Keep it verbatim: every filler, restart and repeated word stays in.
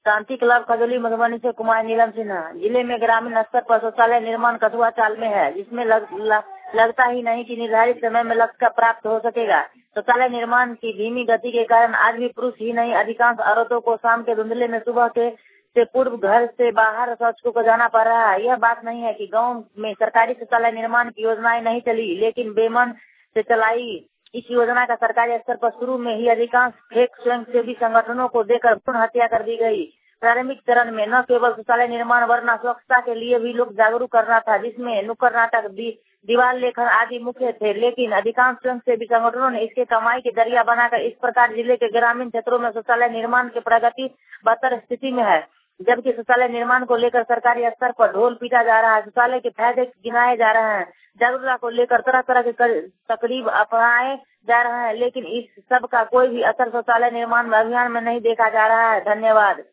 शांति club Khajauli Madhubani से कुमार नीलम सिन्हा। जिले में ग्रामीण स्तर पर शौचालय निर्माण कठुआ चाल में है, जिसमें लग, लग, लगता ही नहीं कि निर्धारित समय में लक्ष्य का प्राप्त हो सकेगा। शौचालय निर्माण की धीमी गति के कारण आज भी पुरुष ही नहीं, अधिकांश औरतों को शाम के धुंधले में सुबह के से पूर्व घर से बाहर शौच को जाना पड़ रहा है। यह बात नहीं है कि गाँव में सरकारी शौचालय निर्माण की योजनाएं नहीं चली, लेकिन बेमन से चलाई इस योजना का सरकारी स्तर पर शुरू में ही अधिकांश फेक स्वयंसेवी संगठनों को देकर भ्रूण हत्या कर दी गई। प्रारंभिक चरण में न केवल शौचालय निर्माण वरना स्वच्छता के लिए भी लोग जागरूक करना था, जिसमें नुक्कड़ नाटक, दी, दीवार लेखन आदि मुख्य थे। लेकिन अधिकांश स्वयंसेवी संगठनों ने इसके कमाई के जरिया बनाकर इस प्रकार जिले के ग्रामीण क्षेत्रों में शौचालय निर्माण की प्रगति बदतर स्थिति में है, जबकि शौचालय निर्माण को लेकर सरकारी स्तर पर ढोल पीटा जा रहा है। शौचालय के फायदे गिनाए जा रहे हैं, जागरूकता को लेकर तरह तरह के तकरीब अपनाए जा रहे हैं, लेकिन इस सब का कोई भी असर शौचालय निर्माण अभियान में नहीं देखा जा रहा है। धन्यवाद।